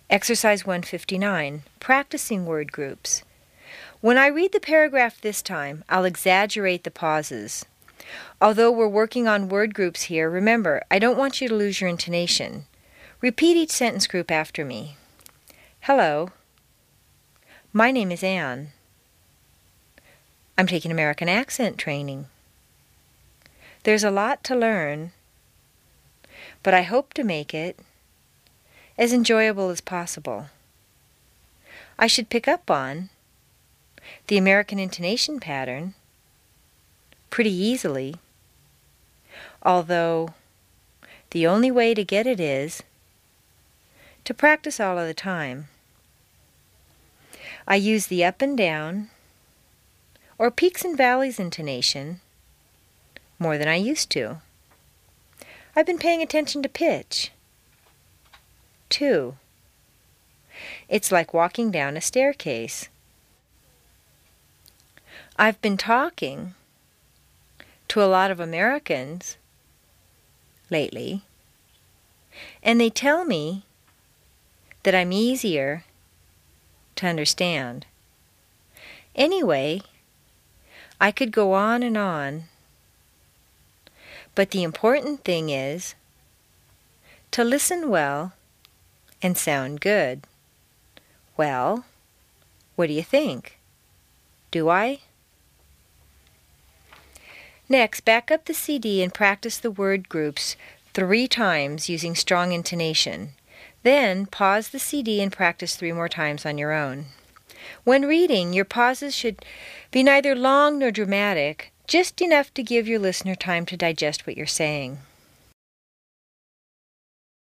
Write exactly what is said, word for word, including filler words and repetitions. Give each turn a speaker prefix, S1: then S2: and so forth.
S1: Exercise one fifty-nine, Practicing Word Groups. When I read the paragraph this time, I'll exaggerate the pauses. Although we're working on word groups here, remember, I don't want you to lose your intonation. Repeat each sentence group after me. Hello. My name is Anne. I'm taking American accent training. There's a lot to learn, but I hope to make it as enjoyable as possible. I should pick up on the American intonation pattern pretty easily, although the only way to get it is to practice all of the time. I use the up and down or peaks and valleys intonation more than I used to. I've been paying attention to pitch. Two. It's like walking down a staircase. I've been talking to a lot of Americans lately, and they tell me that I'm easier to understand. Anyway, I could go on and on, but the important thing is to listen well and sound good. Well, what do you think? Do I? Next, back up the C D and practice the word groups three times using strong intonation. Then pause the C D and practice three more times on your own. When reading, your pauses should be neither long nor dramatic, just enough to give your listener time to digest what you're saying.